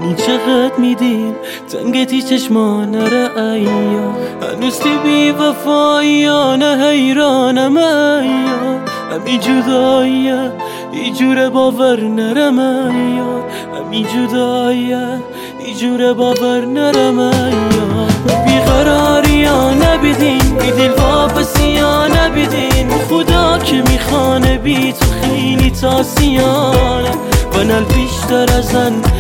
همین چقدر میدیم تنگتی چشمان رأیا هنوز تی بی وفایانه حیرانم ایا همین جداییه ای جور باور نرم ایا همین جداییه ای جور باور نرم ایا بیقراریا نبیدین بی دل واپسیا نبیدین خدا که میخوانه بی تو خیلی تاسیانه و نل بیشتر ازن